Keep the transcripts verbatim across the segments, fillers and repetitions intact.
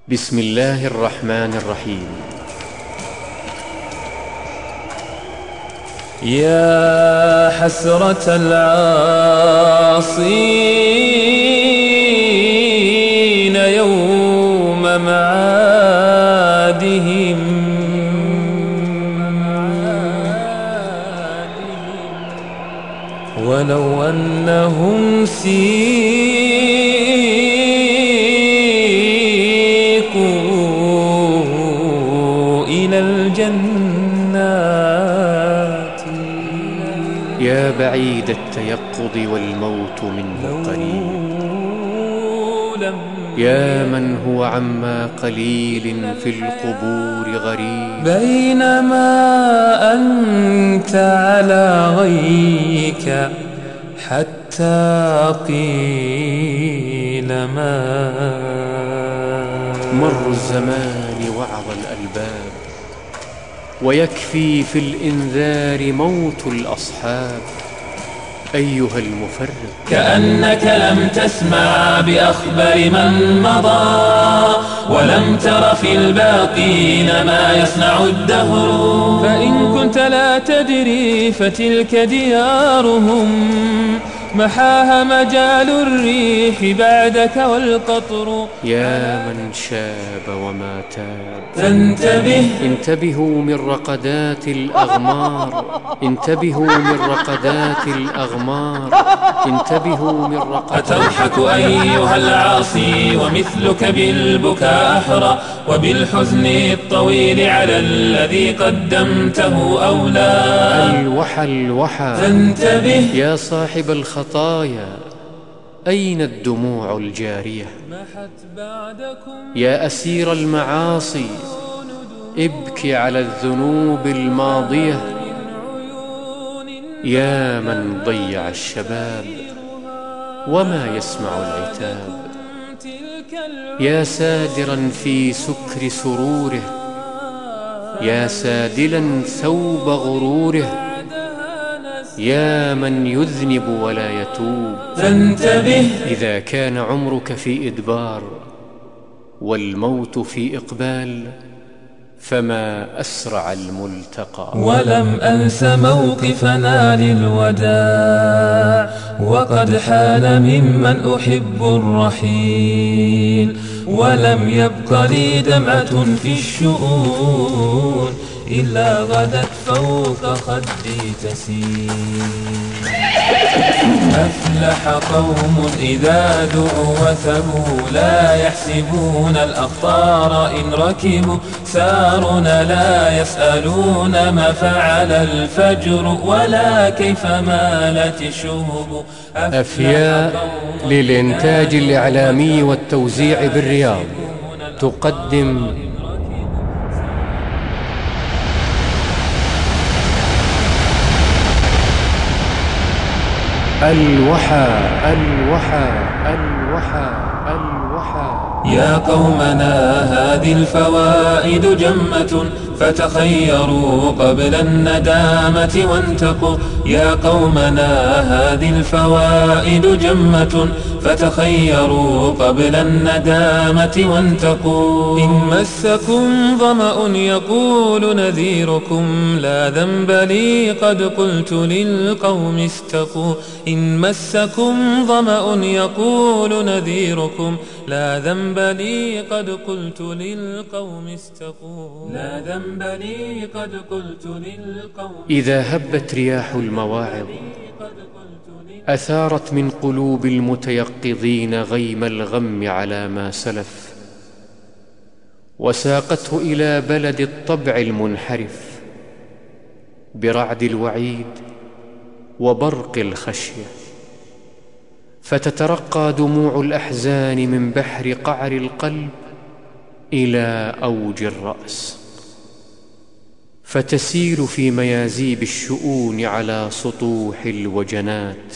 بسم الله الرحمن الرحيم. يا حسرة العاصين يوم معادهم، ولو أنهم سيقوا إلى الجنات. يا بعيد التيقظ والموت منه قريب، يا من هو عما قليل في القبور غريب. بينما أنت على غيك حتى قيل ما مر الزمان وعظ الألباب، ويكفي في الإنذار موت الأصحاب. أيها المفرط، كأنك لم تسمع بأخبار من مضى، ولم تر في الباقين ما يصنع الدهر. فإن كنت لا تدري فتلك ديارهم، محاها مجال الريح بعدك والقطر. يا من شاب وما تاب، فانتبه، انتبهوا من رقدات الأغمار، انتبهوا من رقدات الأغمار، انتبهوا من رقدات. أتضحك أيها العاصي ومثلك بالبكاء أحرى، وبالحزن الطويل على الذي قدمته أولى. الوحى الوحى، فانتبه يا صاحب الخطايا، أين الدموع الجارية؟ يا أسير المعاصي، ابكي على الذنوب الماضية. يا من ضيع الشباب وما يسمع العتاب، يا سادرا في سكر سروره، يا سادلا ثوب غروره، يا من يذنب ولا يتوب. فانتبه، إذا كان عمرك في إدبار والموت في إقبال، فما أسرع الملتقى. ولم أنس موقفنا للوداع، وقد حان ممن أحب الرحيل، ولم يبق لي دمعة في الشؤون إلا غدت فوق خدي تسيل. أفلح قوم إذا دعوا وثبوا، لا يحسبون الأخطار إن ركبوا. سارنا لا يسألون ما فعل الفجر، ولا كيف مالت الشهب. أفياء للإنتاج الإعلامي والتوزيع بالرياض تقدم الوحى الوحى الوحى الوحى. يا قومنا هذه الفوائد جمة، فتخيروا قبل الندامة وانتقوا. يا قومنا هذه الفوائد جمة، فتخيروا قبل الندامة وانتقوا. إن مسكم ظمأ يقول نذيركم، لا ذنب لي قد قلت للقوم استقوا. إن مسكم ظمأ يقول نذيركم، لا ذنب لي قد قلت للقوم استقوا. لا ذنب لي قد قلت للقوم. إذا هبت رياح المواعظ أثارت من قلوب المتيقظين غيم الغم على ما سلف، وساقته إلى بلد الطبع المنحرف برعد الوعيد وبرق الخشية، فتترقى دموع الأحزان من بحر قعر القلب إلى أوج الرأس، فتسيل في ميازيب الشؤون على سطوح الوجنات.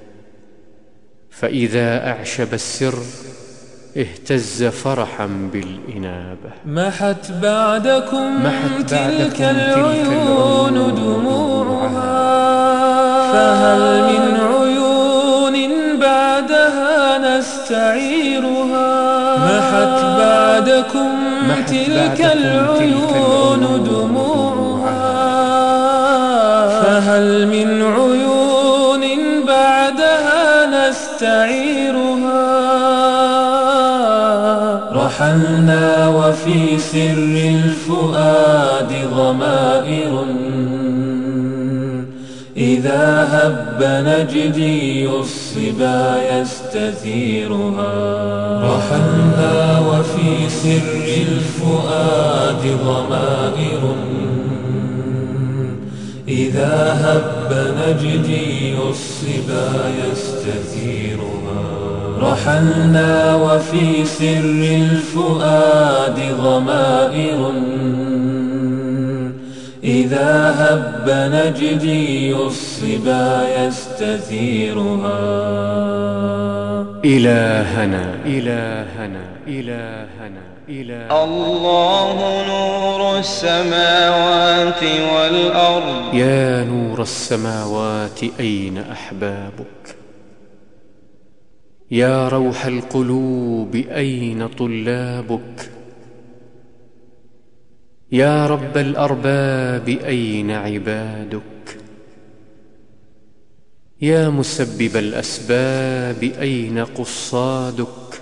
فإذا أعشب السر اهتز فرحا بالإنابة. محت بعدكم, محت بعدكم تلك العيون دموعها، فهل من عيون بعدها نستعيرها؟ محت بعدكم بعدكم تلك العيون دموعها فهل من عيون بعدها نستعيرها رحلنا وفي سر الفؤاد ضمائر إذا هب نجدي الصبا يستثيرها رحلنا وفي سر الفؤاد ضمائر إذا هب نجدي الصبا يستثيرها رحلنا وفي سر الفؤاد ضمائر إذا هب نجدي الصبا يستثيرها إلهنا إلهنا إلهنا إلهنا الله نور السماوات والأرض يا نور السماوات أين أحبابك يا روح القلوب أين طلابك يا رب الأرباب أين عبادك يا مسبب الأسباب أين قصادك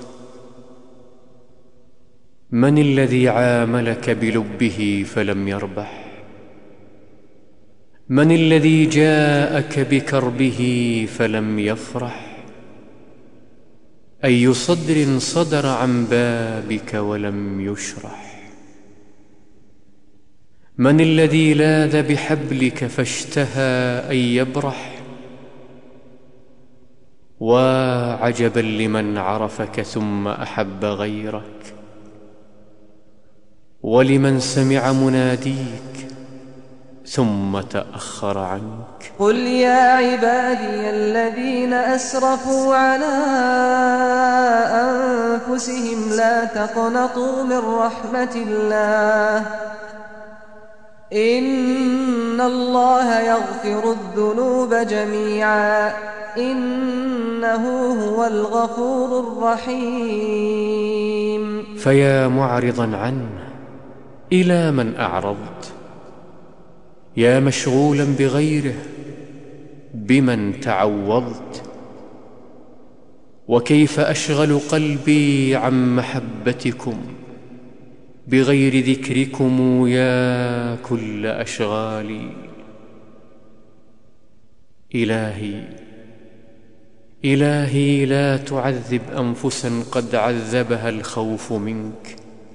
من الذي عاملك بلبه فلم يربح من الذي جاءك بكربه فلم يفرح أي صدر صدر عن بابك ولم يشرح من الذي لاذ بحبلك فاشتهى أن يبرح وعجبا لمن عرفك ثم أحب غيرك ولمن سمع مناديك ثم تأخر عنك قل يا عبادي الذين أسرفوا على أنفسهم لا تقنطوا من رحمة الله إن الله يغفر الذنوب جميعا إنه هو الغفور الرحيم فيا معرضا عنه إلى من أعرضت يا مشغولا بغيره بمن تعوضت وكيف أشغل قلبي عن محبتكم بغير ذكركم يا كل أشغالي إلهي إلهي لا تعذب أنفسا قد عذبها الخوف منك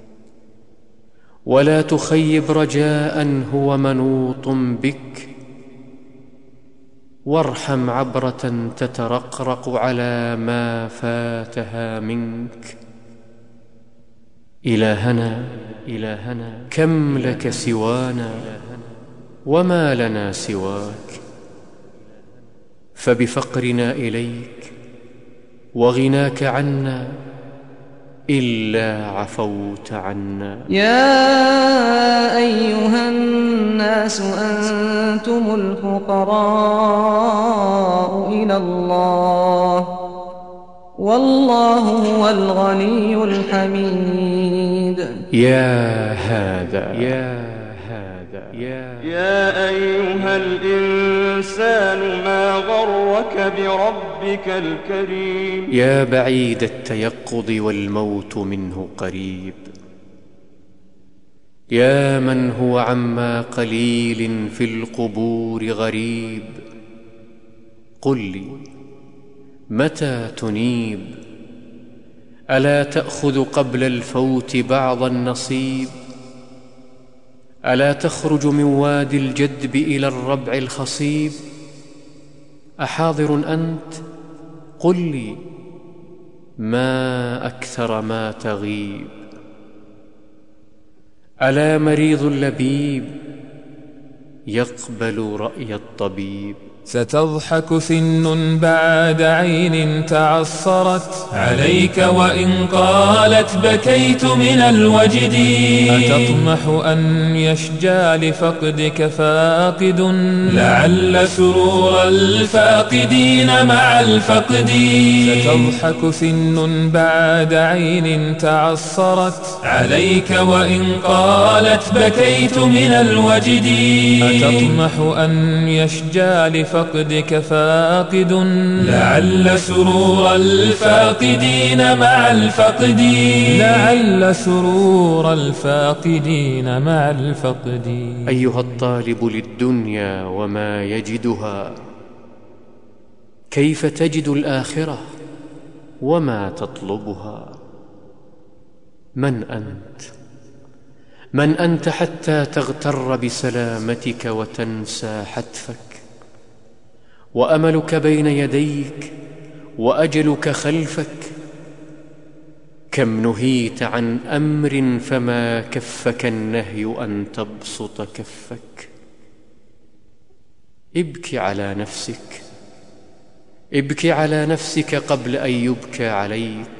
ولا تخيب رجاء هو منوط بك وارحم عبرة تترقرق على ما فاتها منك إلهنا إلهنا كم لك سوانا وما لنا سواك فبفقرنا إليك وغناك عنا إلا عفوت عنا يا أيها الناس أنتم الفقراء إلى الله والله هو الغني الحميد يا هذا يا هذا يا, يا أيها الإنسان ما غرك بربك الكريم يا بعيد التيقظ والموت منه قريب يا من هو عما قليل في القبور غريب قل لي متى تنيب ألا تأخذ قبل الفوت بعض النصيب ألا تخرج من وادي الجدب إلى الربع الخصيب أحاضر أنت قل لي ما أكثر ما تغيب ألا مريض لبيب يقبل رأي الطبيب ستضحك سن بعد عين تعصرت عليك وإن قالت بكيت من الوجد. أتطمح أن يشجى لفقدك فاقد لعل سرور الفاقدين مع الفقد. ستضحك سن بعد عين تعصرت عليك وإن قالت بكيت من الوجد. أتطمح أن يشجى فقدك فاقد لعل سرور الفاقدين مع الفقد. لعل سرور الفاقدين مع الفقد. أيها الطالب للدنيا وما يجدها، كيف تجد الآخرة وما تطلبها؟ من أنت؟ من أنت حتى تغتر بسلامتك وتنسى حتفك؟ وأملك بين يديك وأجلك خلفك. كم نهيت عن أمر فما كفك النهي أن تبسط كفك. ابكي على نفسك، ابكي على نفسك قبل أن يبكى عليك،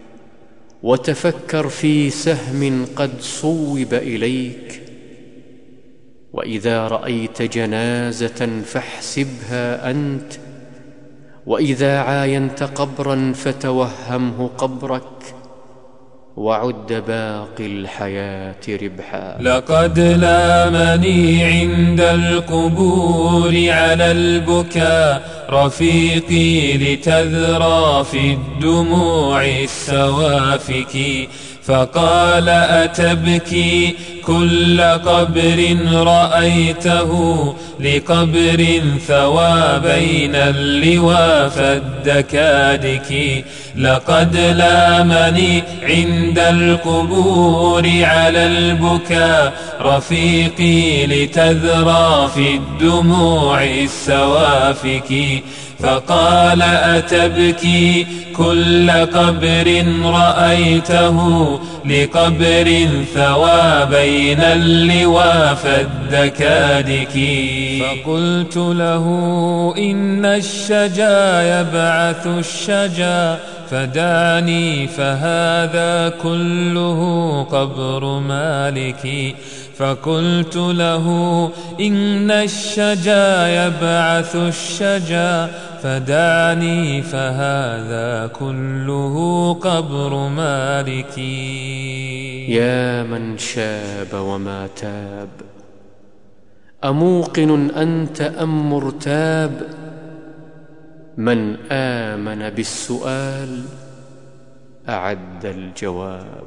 وتفكر في سهم قد صوب إليك. وإذا رأيت جنازة فاحسبها أنت، وإذا عاينت قبرا فتوهمه قبرك، وعد باقي الحياة ربحا. لقد لامني عند القبور على البكاء رفيقي لتذرى في الدموع السوافك. فقال أتبكي كل قبر رأيته لقبر ثوى بين اللواء فالدكادك. لقد لامني عند القبور على البكاء رفيقي لتذرى في الدموع السوافك. فقال أتبكي كل قبر رأيته لقبر ثوى بين اللواء فالدكادك. فقلت له إن الشجا يبعث الشجا فدعني فهذا كله قبر مالك. فقلت له إن الشجا يبعث الشجا فدعني فهذا كله قبر مالك. يا من شاب وما تاب، أموقن أنت أم مرتاب؟ من آمن بالسؤال أعد الجواب.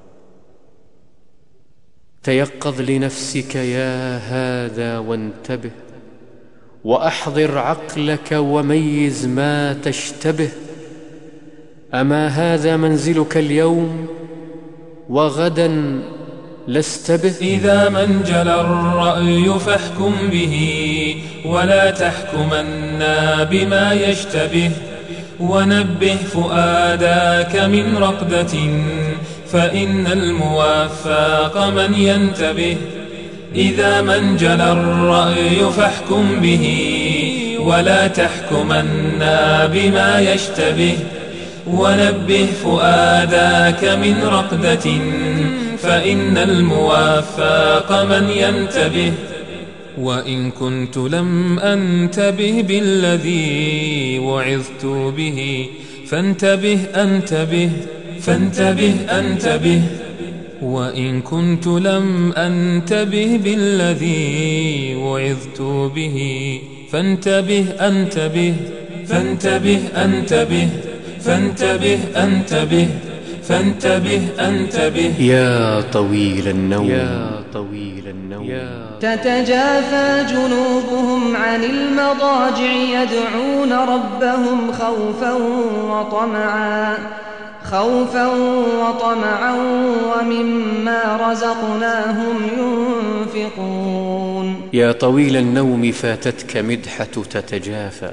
تيقظ لنفسك يا هذا وانتبه، وأحضر عقلك وميز ما تشتبه. أما هذا منزلك اليوم وغدا لست به؟ إذا من جلى الرأي فاحكم به، ولا تحكمن بما يشتبه. ونبه فؤادك من رقدة، فإن الموفق من ينتبه. إذا من جلى الرأي فاحكم به، ولا تحكمن بما يشتبه. ونبه فؤادك من رقدة، فإن الموفق من ينتبه. وإن كنت لم أنتبه بالذي وعظت به، فانتبه أنتبه فانتبه أنتبه. وإن كنت لم أنتبه بالذي وعظت به، فانتبه أنتبه فانتبه أنتبه فانتبه أنتبه فانتبه أنتبه. يا طويل النوم، يا طويل النوم، تتجافى جنوبهم عن المضاجع يدعون ربهم خوفا وطمعا خوفا وطمعا ومما رزقناهم ينفقون. يا طويل النوم فاتتك مدحة تتجافى،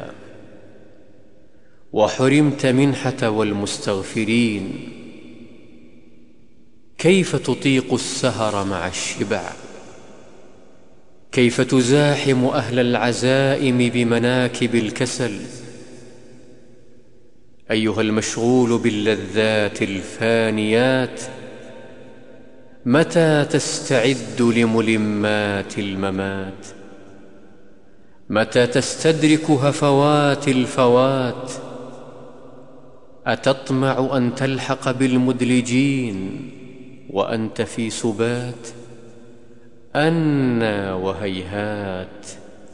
وحرمت منحة والمستغفرين. كيف تطيق السهر مع الشبع؟ كيف تزاحم أهل العزائم بمناكب الكسل؟ أيها المشغول باللذات الفانيات، متى تستعد لملمات الممات؟ متى تستدرك هفوات الفوات؟ أتطمع أن تلحق بالمدلجين وأنت في سبات؟ أنى وهيهات،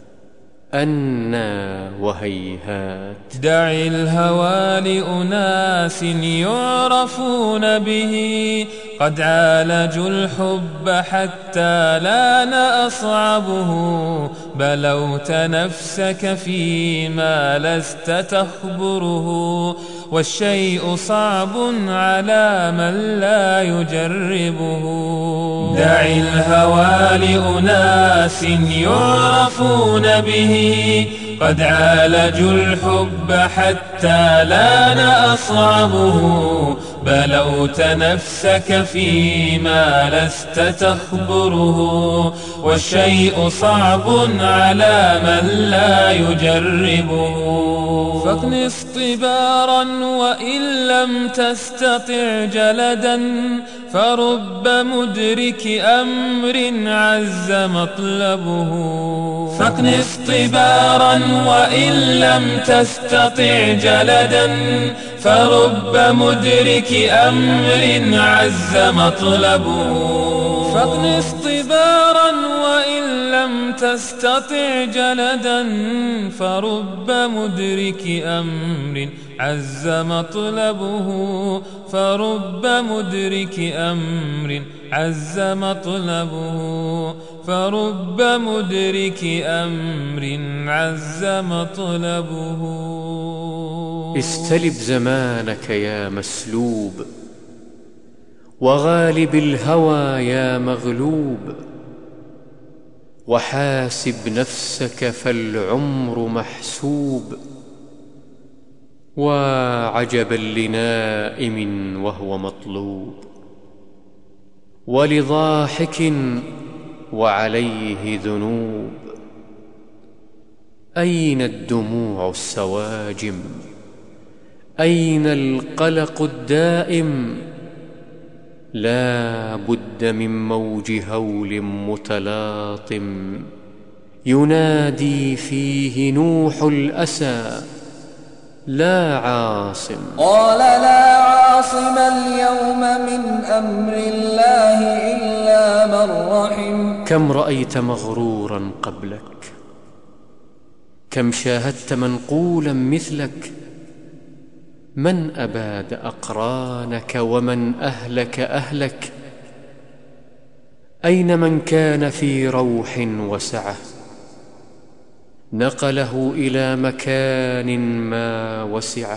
أنى وهيهات. دع الهوى لأناس يعرفون به، قد عالجوا الحب حتى لان أصعبه. بلوت نفسك فيما لست تخبره، والشيء صعب على من لا يجربه. دع الهوى لأناس يعرفون به، قد عالجوا الحب حتى لان أصعبه. بلوت نفسك فيما لست تخبره، والشيء صعب على من لا يجربه. فاكنس طبارا وإن لم تستطع جلدا، فرب مدرك أمر عز مطلبه. فاكنس طبارا وإن لم تستطع جلدا، فرب مدرك أمر عز مطلبه. فاكنس طبارا وإن لم تستطع جلدا، فرب مدرك أمر عز مطلبه. فرب مدرك أمر عز مطلبه. فرب مدرك أمر عز مطلبه. استلب زمانك يا مسلوب، وغالب الهوى يا مغلوب، وحاسب نفسك فالعمر محسوب. وعجبا لنائم وهو مطلوب، ولضاحك وعليه ذنوب. أين الدموع السواجم؟ أين القلق الدائم؟ لا بد من موج هول متلاطم، ينادي فيه نوح الأسى لا عاصم. قال لا عاصم اليوم من أمر الله إلا من رحم. كم رأيت مغرورا قبلك، كم شاهدت منقولا مثلك. من أباد أقرانك ومن أهلك أهلك؟ أين من كان في روح وسعة، نقله إلى مكان ما وسعه؟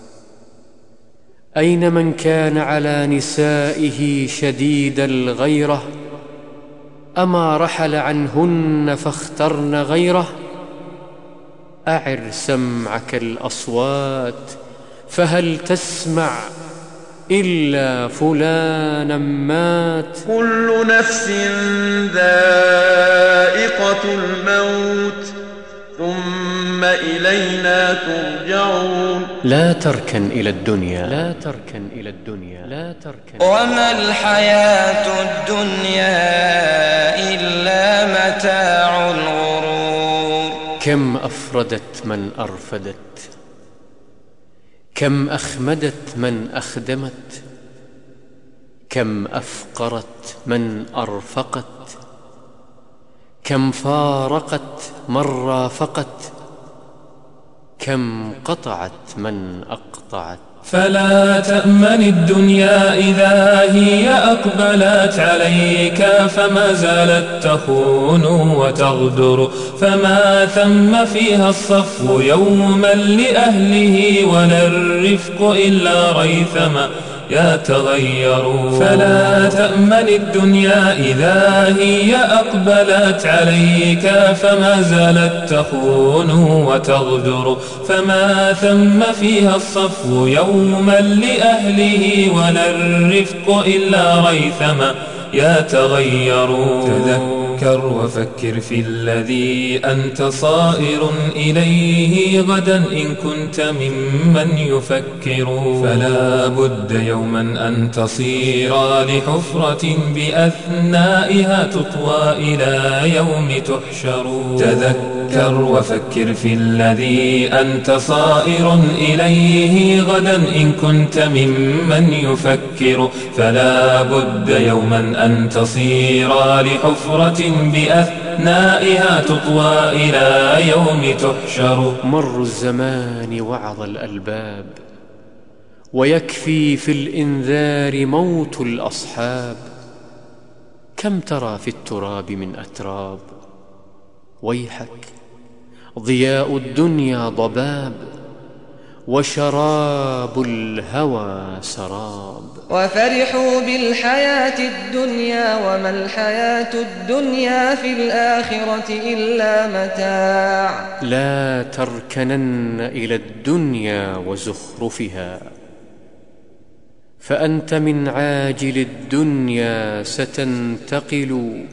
أين من كان على نسائه شديد الغيرة، أما رحل عنهن فاخترن غيره؟ أعر سمعك الأصوات، فهل تسمع إلا فلانا مات؟ كل نفس ذائقة الموت، ثم إلينا ترجعون. لا تركن إلى الدنيا، لا تركن إلى الدنيا، لا تركن. وما الحياة الدنيا إلا متاع الغرور. كم أفردت من أرفدت، كم أخمدت من أخدمت، كم أفقرت من أرفقت، كم فارقت من رافقت، كم قطعت من أقطعت. فلا تأمن الدنيا إذا هي أقبلت عليك، فما زالت تخون وتغدر. فما ثم فيها الصفو يوما لأهله، ولا الرفق إلا ريثما يتغير. فلا تأمن الدنيا إذا هي أقبلت عليك، فما زالت تخون وتغدر. فما ثم فيها الصفو يوما لأهله، ولا الرفق إلا ريثما يتغير. تذكر وفكر في الذي أنت صائر إليه غدا إن كنت ممن يفكر. فلا بد يوما أن تصير لحفرة بأثنائها تطوى إلى يوم تحشر. تذكر وفكر في الذي أنت صائر إليه غدا إن كنت ممن يفكر. فلا بد يوما أن تصير لحفرة بأثنائها تطوى إلى يوم تحشر. مر الزمان وعظ الألباب، ويكفي في الإنذار موت الأصحاب. كم ترى في التراب من أتراب، ويحك ضياء الدنيا ضباب، وشراب الهوى سراب. وفرحوا بالحياة الدنيا وما الحياة الدنيا في الآخرة إلا متاع. لا تركنن إلى الدنيا وزخرفها، فأنت من عاجل الدنيا ستنتقل.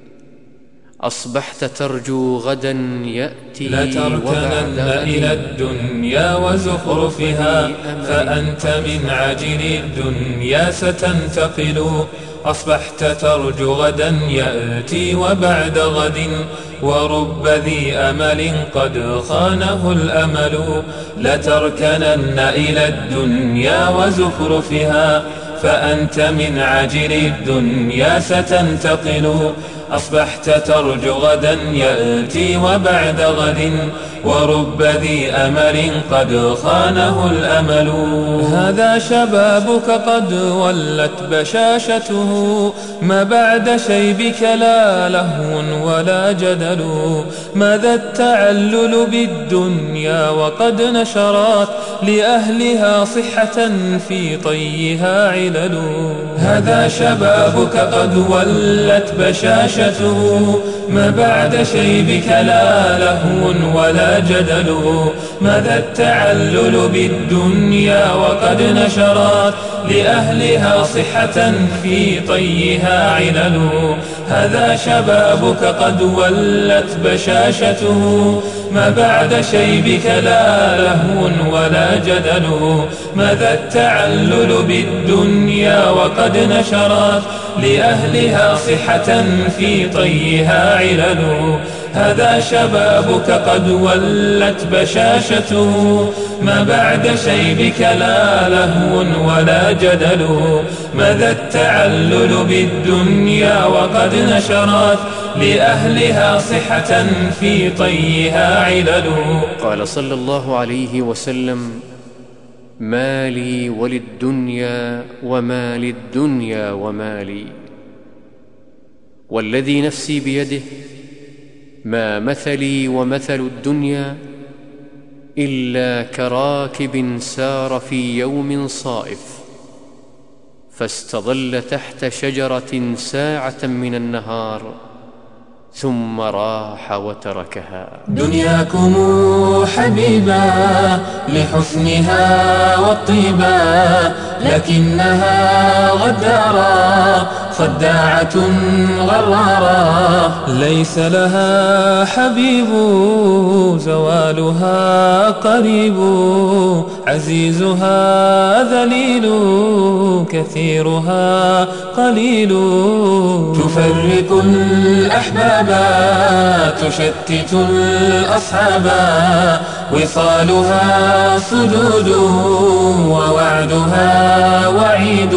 أصبحت ترجو غدا يأتي لتركنن إلى الدنيا وزخرفها، فأنت من عجل الدنيا ستنتقل. أصبحت ترجو غدا يأتي وبعد غد، ورب ذي أمل قد خانه الأمل. لتركنن إلى الدنيا وزخرفها، فأنت من عجل الدنيا ستنتقل. أصبحت ترجو غدا يأتي وبعد غد، ورب ذي أمل قد خانه الأمل. هذا شبابك قد ولت بشاشته، ما بعد شيبك لا لهو ولا جدل. ماذا التعلل بالدنيا وقد نشرت لأهلها صحة في طيها علل. هذا شبابك قد ولت بشاشته، ما بعد شيبك لا لهو ولا جدل. ماذا التعلل بالدنيا وقد نشرت لأهلها صحة في طيها علل. هذا شبابك قد ولت بشاشته، ما بعد شيبك لا لهو ولا جدل. ماذا التعلل بالدنيا وقد نشرت لأهلها صحة في طيها علل. هذا شبابك قد ولت بشاشته، ما بعد شيبك لا لهو ولا جدل. ماذا التعلل بالدنيا وقد نشرت لأهلها صحة في طيها علل. قال صلى الله عليه وسلم: ما لي وللدنيا وما للدنيا وما لي، والذي نفسي بيده ما مثلي ومثل الدنيا إلا كراكب سار في يوم صائف، فاستظل تحت شجرة ساعة من النهار ثم راح وتركها. دنياكم حبيبا لحسنها والطيبا، لكنها غدارة خداعة غرارة. ليس لها حبيب زوالها قريب، عزيزها ذليل كثيرها قليل. تفرق الأحباب تشتت الأصحاب، وصالها صدود ووعدها وعيد.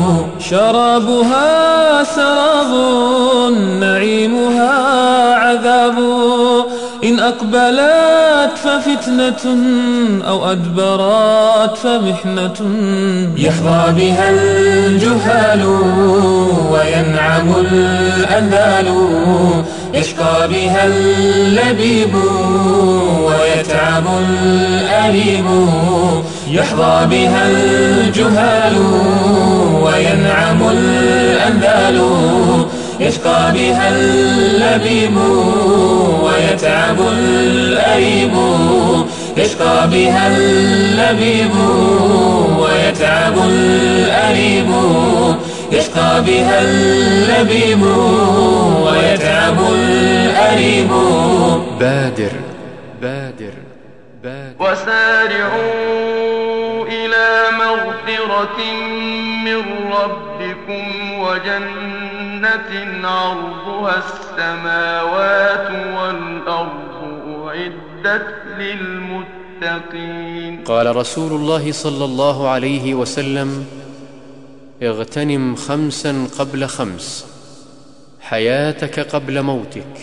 شرابها سراب نعيمها عذاب، إن أقبلت ففتنة أو أدبرت فمحنة. يحظى بها الجهال وينعم الأنذال، يشقى بها اللبيب ويتعب الأليم. يحظى بها الجهال وينعم الأنذال، يشقى بها اللبيب ويتعب الأليم. يشقى بها اللبيب ويتعب الأليم. يشقى بها اللبيب ويتعب الأريب. بادر بادر بادر وسارعوا إلى مغفرة من ربكم وجنة عرضها السماوات والأرض أعدت للمتقين. قال رسول الله صلى الله عليه وسلم: اغتنم خمسا قبل خمس: حياتك قبل موتك،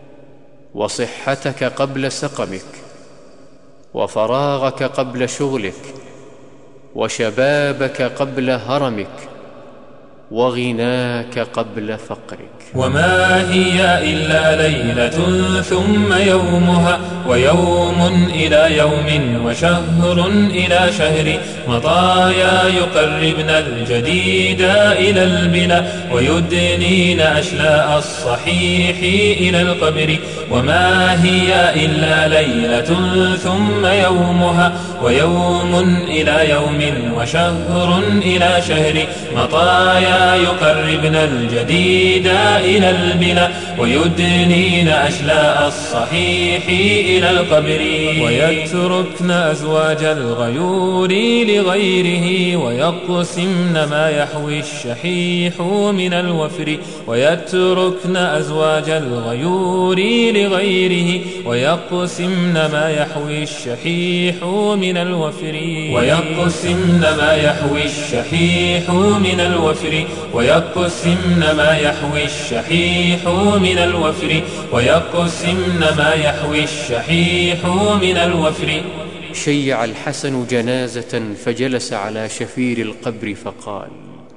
وصحتك قبل سقمك، وفراغك قبل شغلك، وشبابك قبل هرمك، وغناك قبل فقرك. وما هي إلا ليلة ثم يومها، ويوم إلى يوم، وشهر إلى شهر، مطايا يقربن الجديد إلى البلا، ويدنين أشلاء الصحيح إلى القبر. وما هي إلا ليلة ثم يومها، ويوم إلى يوم، وشهر إلى شهر، مطايا يقربن الجديد إلى البلا، ويدنين أشلاء الصحيح إلى القبر. ويتركن أزواج الغيور لغيره، ويقسمن ما يحوي الشحيح من الوفر. ويتركن أزواج الغيور لغيره، ويقسمن ما يحوي الشحيح من الوفر. ويقسمن ما يحوي الشحيح من الوفر. ويقسمن ما يحوي الشحيح من الوفر. ويقسمن ما يحوي الشحيح من الوفر. شيع الحسن جنازة فجلس على شفير القبر فقال: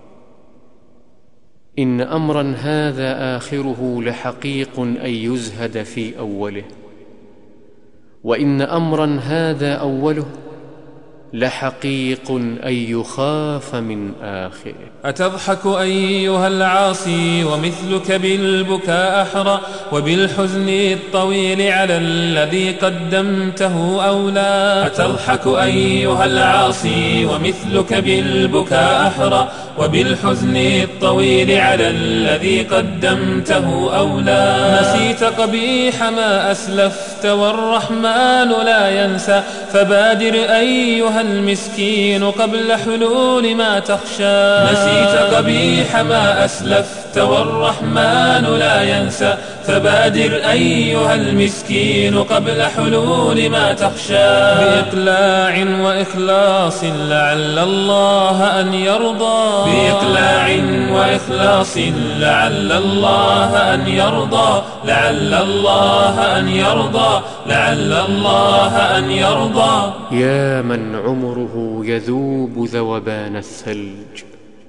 إن أمرا هذا آخره لحقيق أن يزهد في أوله، وإن أمرا هذا أوله لحقيق أن يخاف من آخره. أتضحك أيها العاصي ومثلك بالبكاء أحرى، وبالحزن الطويل على الذي قدمته أولى. أتضحك أيها العاصي ومثلك بالبكاء أحرى، وبالحزن الطويل على الذي قدمته أولى. نسيت قبيح ما أسلفت والرحمن لا ينسى، فبادر أيها المسكين قبل حلول ما تخشى. نسيت قبيح ما أسلفت والرحمن لا ينسى، فبادر أيها المسكين قبل حلول ما تخشى. بإقلاع وإخلاص لعل الله أن يرضى. بإقلاع وإخلاص لعل الله أن يرضى. لعل الله أن يرضى. لعل الله أن يرضى. يا من عمره يذوب ذوبان الثلج،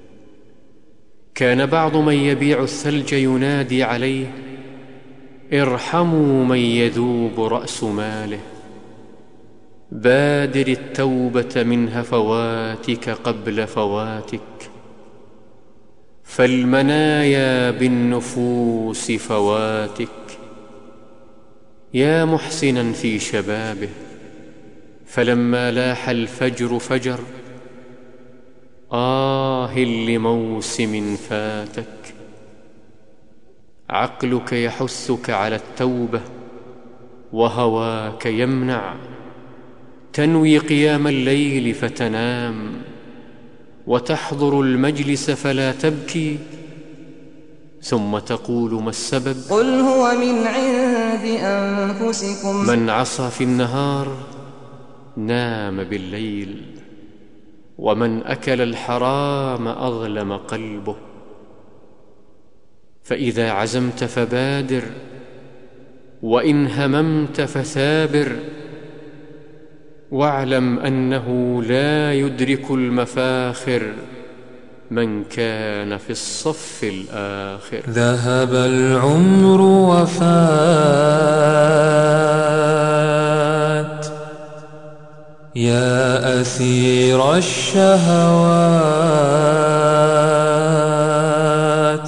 كان بعض من يبيع الثلج ينادي عليه: ارحموا من يذوب رأس ماله. بادر التوبة من هفواتك قبل فواتك، فالمنايا بالنفوس فواتك. يا محسنا في شبابه، فلما لاح الفجر فجر. آه لموسم فاتك. عقلك يحثك على التوبة، وهواك يمنع. تنوي قيام الليل فتنام، وتحضر المجلس فلا تبكي، ثم تقول: ما السبب؟ قل هو من عند أنفسكم. من عصى في النهار نام بالليل، ومن أكل الحرام أظلم قلبه. فإذا عزمت فبادر، وإن هممت فثابر، واعلم أنه لا يدرك المفاخر من كان في الصف الآخر. ذهب العمر وفات يا أسير الشهوات،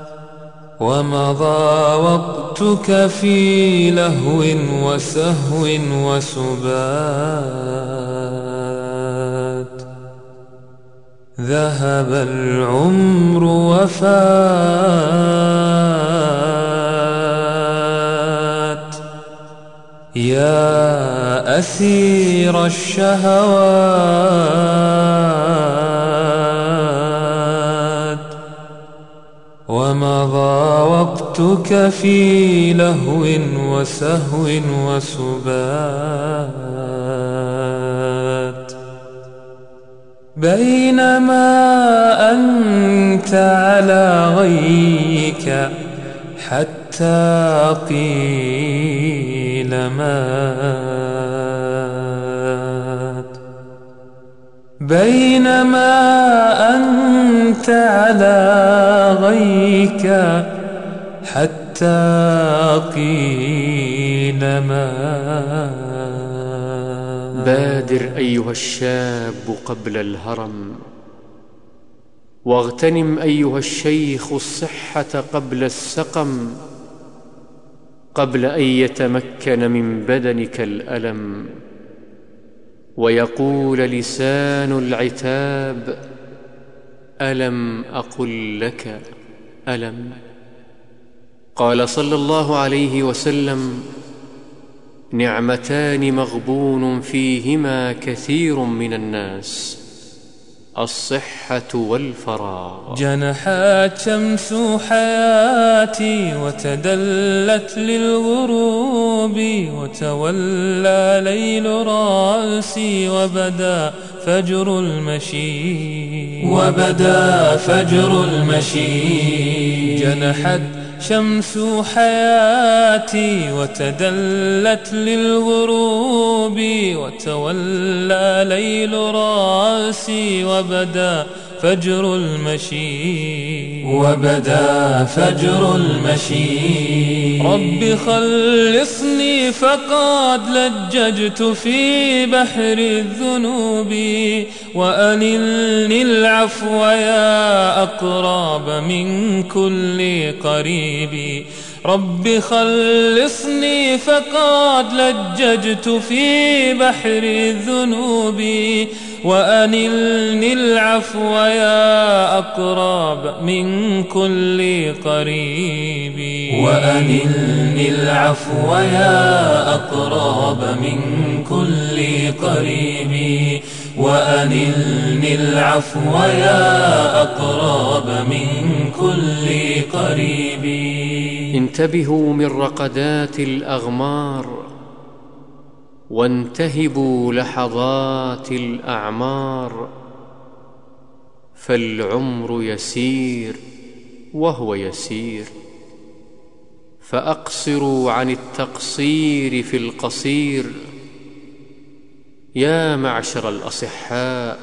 ومضى وقتك في لهو وسهو وسبات. ذهب العمر وفات يا أسير الشهوات، ومضى وقتك في لهو وسهو وسبات، بينما أنت على غيك حتى قيل مات، بينما أنت على غيك حتى قيل مات. بادر أيها الشاب قبل الهرم، واغتنم أيها الشيخ الصحة قبل السقم، قبل أن يتمكن من بدنك الألم، ويقول لسان العتاب: ألم أقل لك ألم؟ قال صلى الله عليه وسلم: نعمتان مغبون فيهما كثير من الناس، الصحة والفراغ. جنحت شمس حياتي وتدلت للغروب، وتولى ليل راسي وبدا فجر المشي، وبدا فجر المشي. جنحت شمس حياتي وتدلت للغروب، وتولى ليل راسي وبدا فجر المشي، وبدا فجر المشي. رب خلصني فقد لججت في بحر الذنوب، وأنلني العفو يا أقرب من كل قريب. رب خلصني فقد لججت في بحر الذنوب، وأنلني العفو يا أقرب من كل قريب، وأنلني العفو يا أقرب من كل قريب، وأنلني العفو يا أقرب من كل قريب. انتبهوا من رقدات الأغمار، وانتهبوا لحظات الأعمار، فالعمر يسير وهو يسير، فأقصروا عن التقصير في القصير. يا معشر الأصحاء،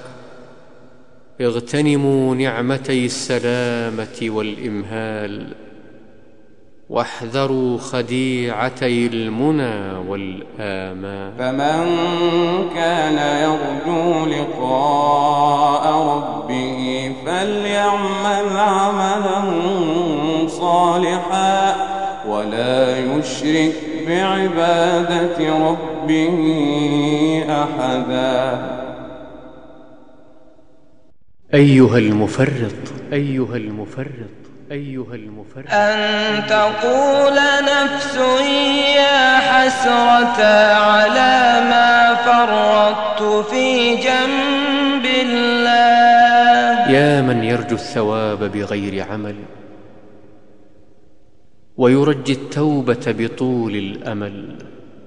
اغتنموا نعمتي السلامة والإمهال، واحذروا خديعتي المنى والآمال. فمن كان يرجو لقاء ربه فليعمل عملا صالحا، ولا يشرك بعبادة ربه أحدا. أيها المفرط، أيها المفرط، أيها المفرط، أن تقول نفس يا حسرة على ما فرطت في جنب الله. يا من يرجو الثواب بغير عمل، ويرجي التوبة بطول الأمل.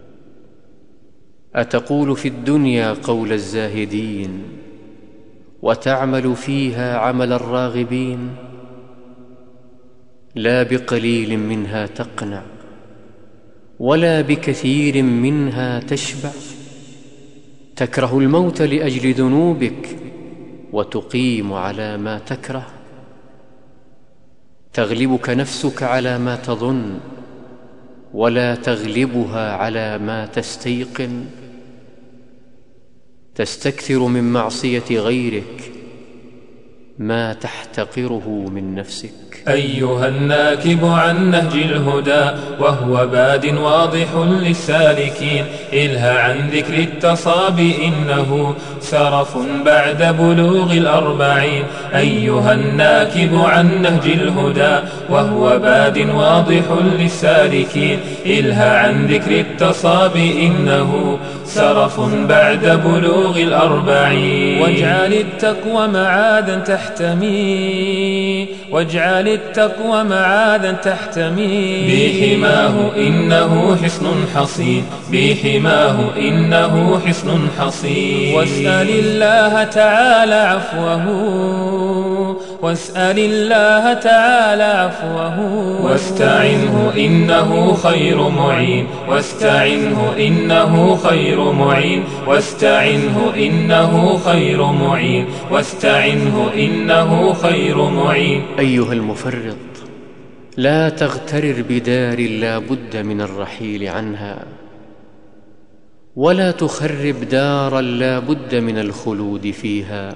أتقول في الدنيا قول الزاهدين، وتعمل فيها عمل الراغبين؟ لا بقليل منها تقنع، ولا بكثير منها تشبع. تكره الموت لأجل ذنوبك، وتقيم على ما تكره. تغلبك نفسك على ما تظن، ولا تغلبها على ما تستيقن. تستكثر من معصية غيرك ما تحتقره من نفسك. أيها الناكب عن نهج الهدى وهو باد واضح للسالكين، إلها عن ذكر التصاب إنه سرف بعد بلوغ الأربعين. أيها الناكب عن نهج الهدى وهو باد واضح للسالكين، إلها عن ذكر التصاب إنه سرف بعد بلوغ الأربعين. واجعل التقوى معاذا تحتمي، واجعل التقوى معاذا تحتمي، بحماه إنه حصن حصين، بحماه إنه حصن حصين. واسأل الله تعالى عفوه، واسأل الله تعالى عفوه، واستعنه إنه خير معين، واستعنه إنه خير معين، واستعنه إنه خير معين، واستعنه إنه خير معين. أيها المفرط، لا تغترر بدار لا بد من الرحيل عنها، ولا تخرب دارا لا بد من الخلود فيها،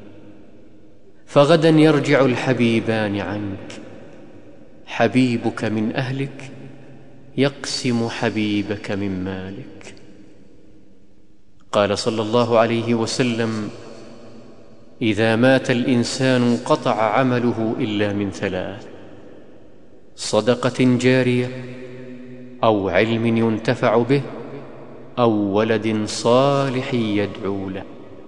فغدا يرجع الحبيبان عنك، حبيبك من أهلك يقسم حبيبك من مالك. قال صلى الله عليه وسلم: إذا مات الإنسان انقطع عمله إلا من ثلاث: صدقة جارية، أو علم ينتفع به، أو ولد صالح يدعو له.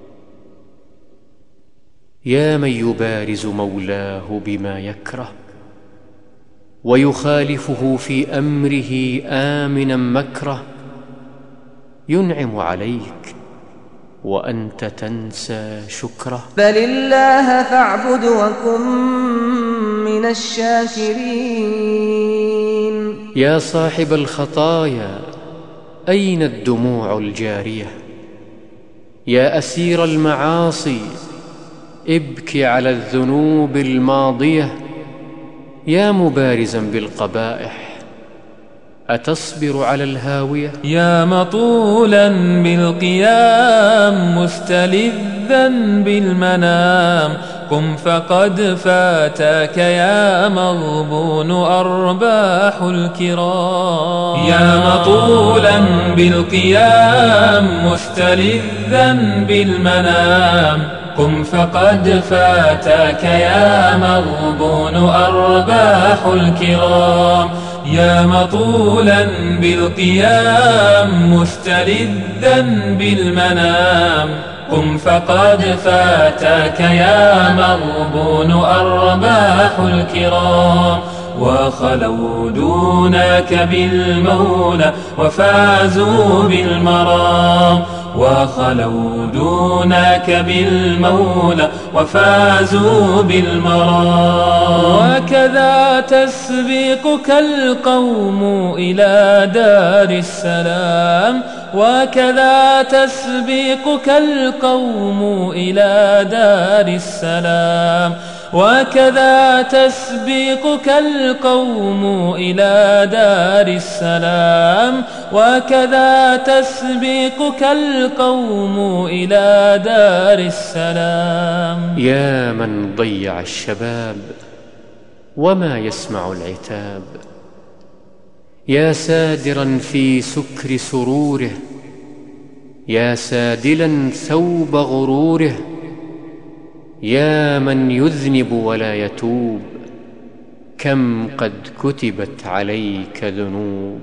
يا من يبارز مولاه بما يكره ويخالفه في أمره آمنا مكره، ينعم عليك وأنت تنسى شكره. بل الله فاعبد وكن من الشاكرين. يا صاحب الخطايا، أين الدموع الجارية؟ يا أسير المعاصي، ابكي على الذنوب الماضية. يا مبارزا بالقبائح، أتصبر على الهاوية؟ يا مطولا بالقيام مستلذا بالمنام، قم فقد فاتك يا مغبون أرباح الكرام. يا مطولا بالقيام مستلذا بالمنام، قم فقد فاتك يا مغبون أرباح الكرام. يا مطولا بالقيام مستلذا بالمنام، قم فقد فاتك يا مغبون أرباح الكرام. وخلوا دونك بالمولى وفازوا بالمرام، وخلوا دونك بالمولى وفازوا بالمرام. وكذا تسبقك القوم إلى دار السلام، وكذا تسبقك القوم إلى دار السلام، وكذا تسبقك القوم إلى دار السلام، وكذا تسبقك القوم إلى دار السلام. يا من ضيع الشباب وما يسمع العتاب، يا سادرا في سكر سروره، يا سادلا ثوب غروره، يا من يذنب ولا يتوب، كم قد كتبت عليك ذنوب.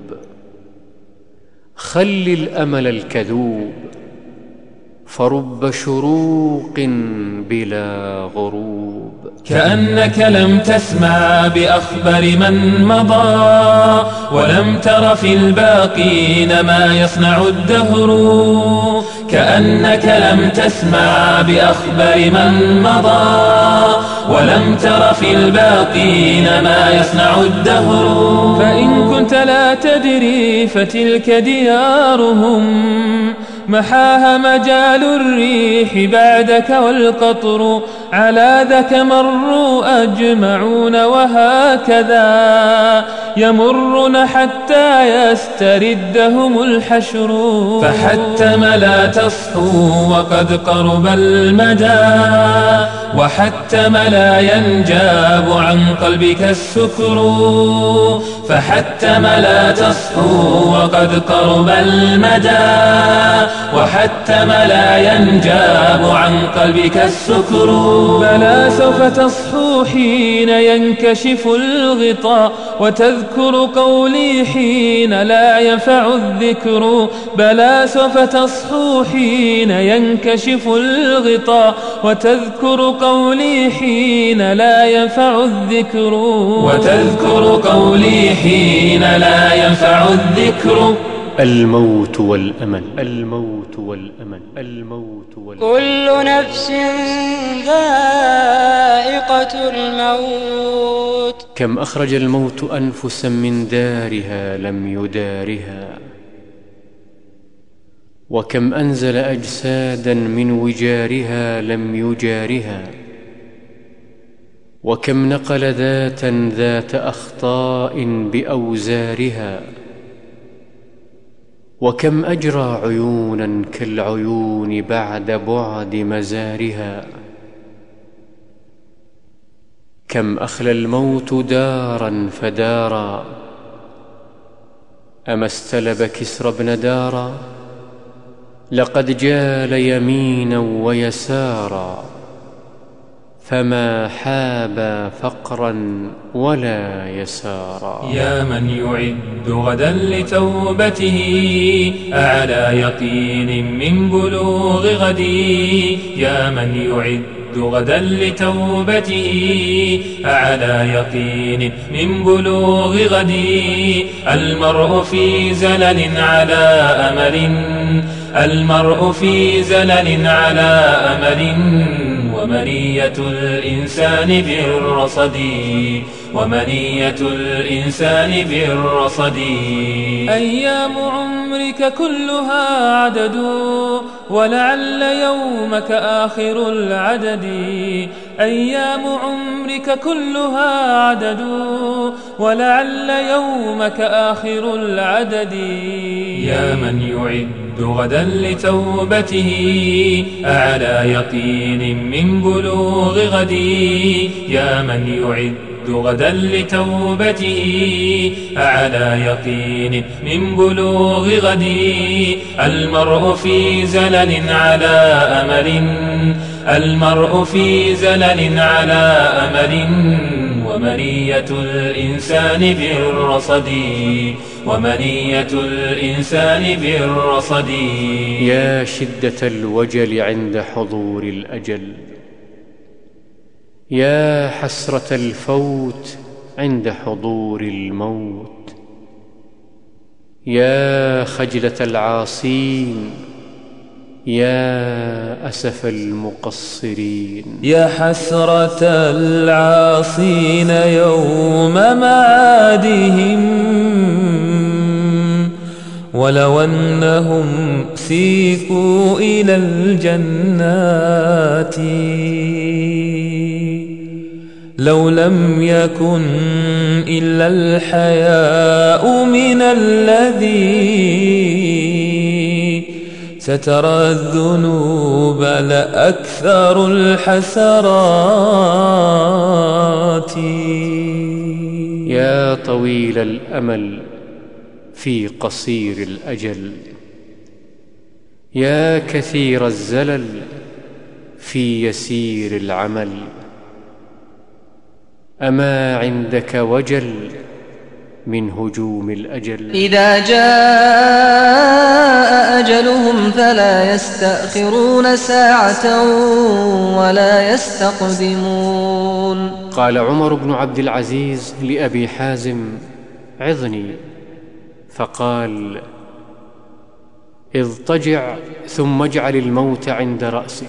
خل الأمل الكذوب، فرب شروق بلا غروب. كأنك لم تسمع بأخبر من مضى، ولم تر في الباقين ما يصنع الدهر. كأنك لم تسمع بأخبر من مضى، ولم تر في الباقين ما يصنع الدهر. فإن كنت لا تدري فتلك ديارهم، محاها مجال الريح بعدك والقطر، على ذاك مروا أجمعون. وهكذا يمرون حتى يستردهم الحشر. فحتم لا تصحو وقد قرب المدى، وحتم لا ينجاب عن قلبك السكر. فحتم لا تصحو وقد قرب المدى، وحتم لا ينجاب عن قلبك السكر. بلى سوف تصحو حين ينكشف الغطاء، وتذكر قولي حين لا ينفع الذكر. بلى سوف تصحو حين ينكشف الغطاء، وتذكر قولي حين لا ينفع الذكر. وتذكر قولي حين لا ينفع الذكر. الموت والأمل، الموت والأمل، الموت والأمل. كل نفس ذائقة الموت. كم أخرج الموت أنفسا من دارها لم يدارها، وكم أنزل أجسادا من وجارها لم يجارها، وكم نقل ذاتا ذات أخطاء بأوزارها، وكم أجرى عيونا كالعيون بعد بعد مزارها. كم أخلى الموت دارا فدارا، أما استلب كسرى بن دارا. لقد جال يمينا ويسارا، فما حابا فقرا ولا يسارا. يا من يعد غدا لتوبته أعلى يقين من بلوغ غدي. يا من يعد غدا لتوبته أعلى يقين من بلوغ غدي. المرء في زلل على أمل، المرء في زلل على أمل، ومنية الإنسان بالرصد، ومنية الإنسان بالرصد. أيام عمرك كلها عدد، ولعل يومك آخر العدد. أيام عمرك كلها عدد، ولعل يومك آخر العدد. يا من يعد غدا لتوبته أعلى يقين من بلوغ غدي. يا من يعد غدا لتوبته أعلى يقين من بلوغ غدي. المرء في زلل على أمل، المرء في زلل على أمل، ومنية الإنسان بالرصد، ومنية الإنسان بالرصد. يا شدة الوجل عند حضور الأجل، يا حسرة الفوت عند حضور الموت، يا خجلة العاصين، يا أسف المقصرين. يا حسرة العاصين يوم معادهم، ولو أنهم سيقوا إلى الجنات، لو لم يكن إلا الحياء من الذي سترى الذنوب لأكثر الحسرات. يا طويل الأمل في قصير الأجل، يا كثير الزلل في يسير العمل. أما عندك وجل من هجوم الأجل؟ إذا جاء أجلهم فلا يستأخرون ساعة ولا يستقدمون. قال عمر بن عبد العزيز لأبي حازم: عظني. فقال: اضطجع ثم اجعل الموت عند رأسك،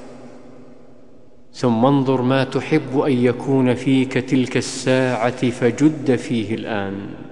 ثم انظر ما تحب أن يكون فيك تلك الساعة فجد فيه الآن،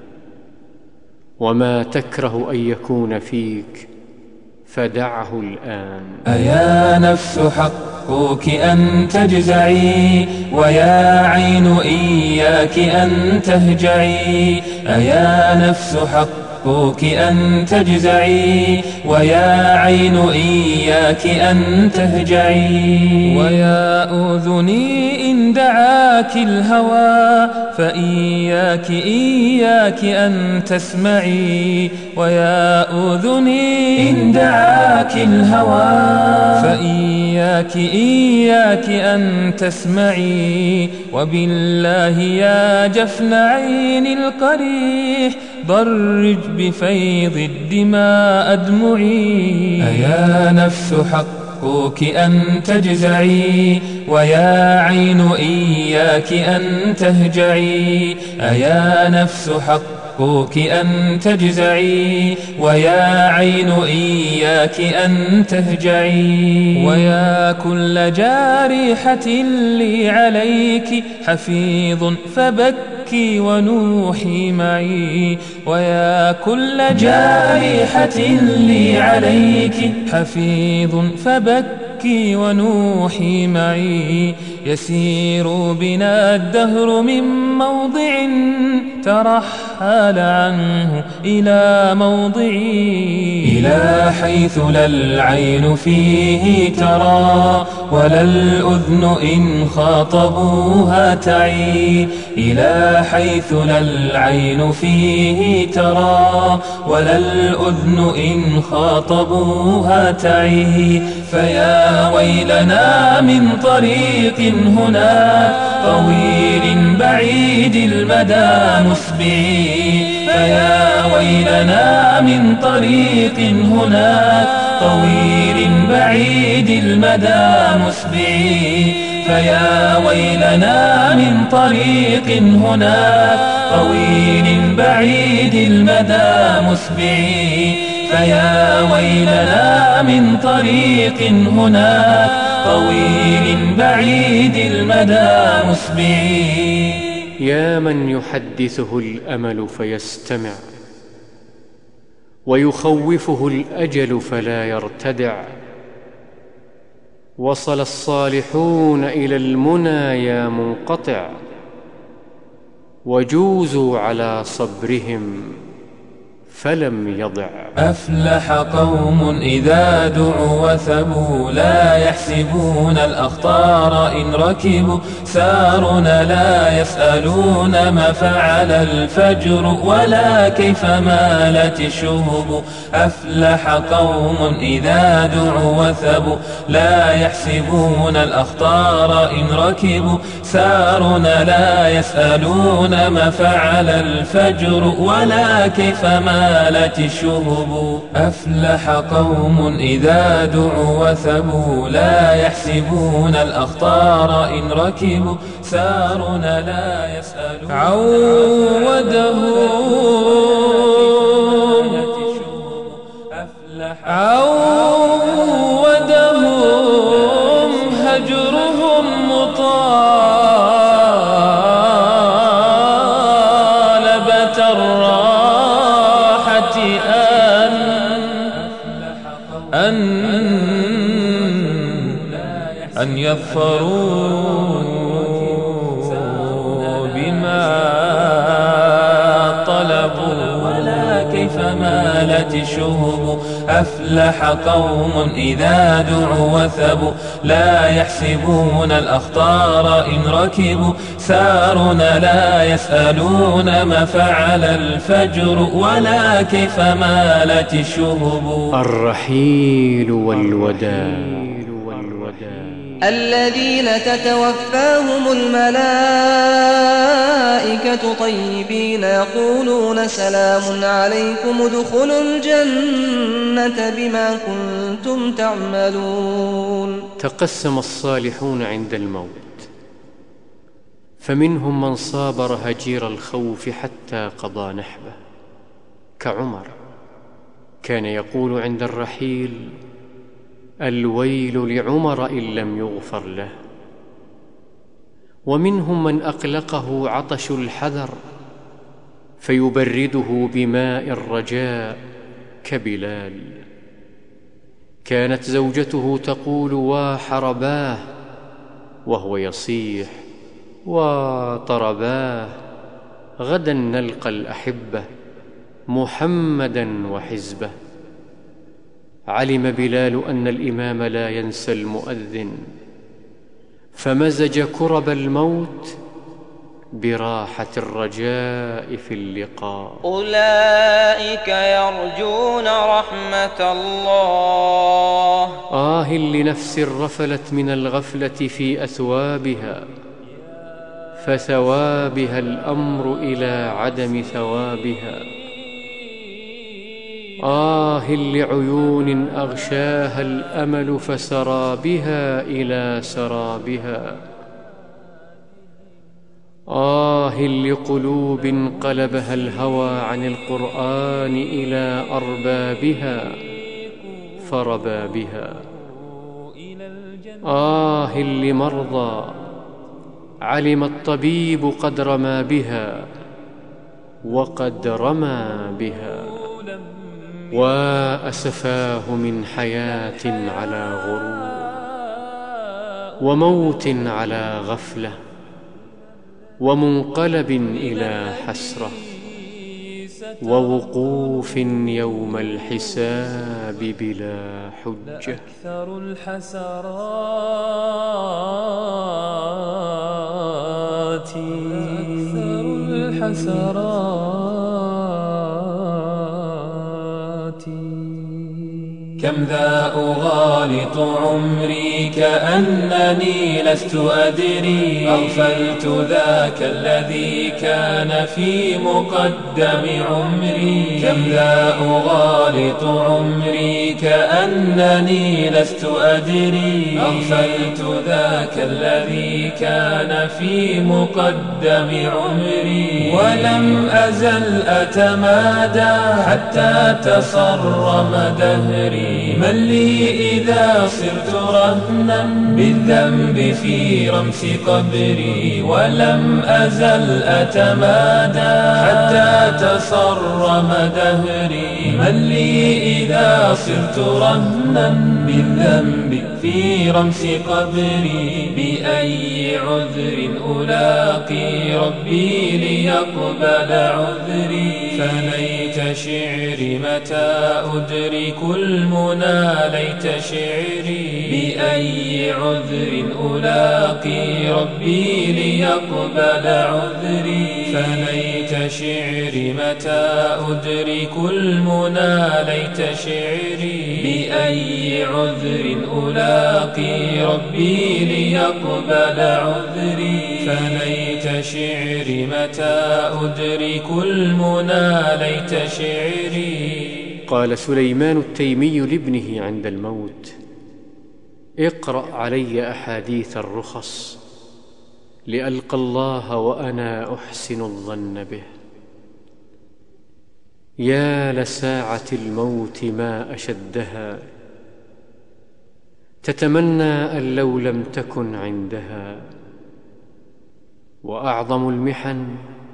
وما تكره أن يكون فيك فدعه الآن. أيا نفس حق حقك أن تجزعي ويا عين إياك أن تهجعي أيا نفس حقك أن تجزعي ويا عين إياك أن تهجعي ويا أذني إن دعاك الهوى فإياك إياك أن تسمعي ويا أذني إن دعاك الهوى فإياك إياك أن تسمعي وبالله يا جفن عين القريح ضرج بفيض الدماء أدمعي أيا نفس حقك أن تجزعي ويا عين إياك أن تهجعي أيا نفس حقك أن تجزعي ويا عين إياك أن تهجعي ويا كل جارحة لي عليك حفيظ فبكي ونوحي معي ويا كل جارحة لي عليك حفيظ فبكي ونوحي معي يسير بنا الدهر من موضع ترحل عنه إلى موضعي إلى حيث لا العين فيه ترى ولا الأذن إن خاطبوها تعي إلى حيث لا العين فيه ترى ولا الأذن إن خاطبوها تعي فيا ويلنا من طريق هناك طويل بعيد المدى مسبعي فيا ويلنا من طريق هناك طويل بعيد المدى مسبعي فيا ويلنا من طريق هناك طويل بعيد المدى مسبعي فيا ويلنا من طريق هناك طويل بعيد المدى مسبعي يا من يحدثه الأمل فيستمع ويخوفه الأجل فلا يرتدع وصل الصالحون إلى المنى يا منقطع وجوزوا على صبرهم فلم يضع أفلح قوم إذا دعوا وثبوا لا يحسبون الأخطار إن ركبوا سارنا لا يسألون ما فعل الفجر ولا كيف مالت الشهب أفلح قوم إذا دعوا وثبوا لا يحسبون الأخطار إن ركبوا سارنا لا يسألون ما فعل الفجر ولا كيف مالت مالت الشهب أفلح قوم إذا دعوا وثبوا لا يحسبون الأخطار إن ركبوا سارنا لا يسألون عودهم عودهم هجرهم مطالبة الراحة أن أن يظفروا بما طلبوا ولا كيف مالت الشهب أفلح قوم إذا دعوا وثبوا لا يحسبون الأخطار إن ركبوا سارنا لا يسألون ما فعل الفجر ولا كيف مالت الشهب الرحيل والوداع الذين تتوفاهم الملائكة طيبين يقولون سلام عليكم ادخلوا الجنة بما كنتم تعملون. تقسم الصالحون عند الموت، فمنهم من صابر هجير الخوف حتى قضى نحبه كعمر، كان يقول عند الرحيل: الويل لعمر إن لم يغفر له. ومنهم من أقلقه عطش الحذر فيبرده بماء الرجاء كبلال، كانت زوجته تقول وحرباه وهو يصيح وطرباه غدا نلقى الأحبة محمدا وحزبه. علم بلال أن الإمام لا ينسى المؤذن، فمزج كرب الموت براحة الرجاء في اللقاء. أولئك يرجون رحمة الله. آه لنفس رفلت من الغفلة في أثوابها، فثوابها الأمر إلى عدم ثوابها. آه لعيون أغشاها الأمل فسرى بها إلى سرابها. آه لقلوب قلبها الهوى عن القرآن إلى أربابها فربى بها. آه لمرضى علم الطبيب قدر ما بها وقد رمى بها. وأسفاه من حياة على غرور وموت على غفلة ومنقلب إلى حسرة ووقوف يوم الحساب بلا حجة. أكثر الحسرات أكثر الحسرات كم ذا أغالط عمري كأنني لست أدري. أغفلت ذاك الذي كان في مقدم عمري. كم ذا أغالط عمري كأنني لست أدري. أغفلت ذاك الذي كان في مقدم عمري. ولم أزل أتمادى حتى تصرم دهري. من لي إذا صرت رهنا بالذنب في رمس قبري. ولم أزل أتمادى حتى تصرم دهري. من لي إذا صرت رهنا بالذنب في رمس قبري. بأي عذر ألاقي ربي ليقبل عذري. فليت شعري متى أدرك المنى ليت شعري. بأي عذر ألاقي ربي ليقبل عذري. فليت شعري متى أدرك المنى ليت شعري. بأي عذر ألاقي ربي ليقبل عذري. فليت شعري متى أدرك المنى ليت شعري. قال سليمان التيمي لابنه عند الموت: اقرأ علي أحاديث الرخص لألقى الله وأنا أحسن الظن به. يا لساعة الموت ما أشدها، تتمنى أن لو لم تكن عندها. وأعظم المحن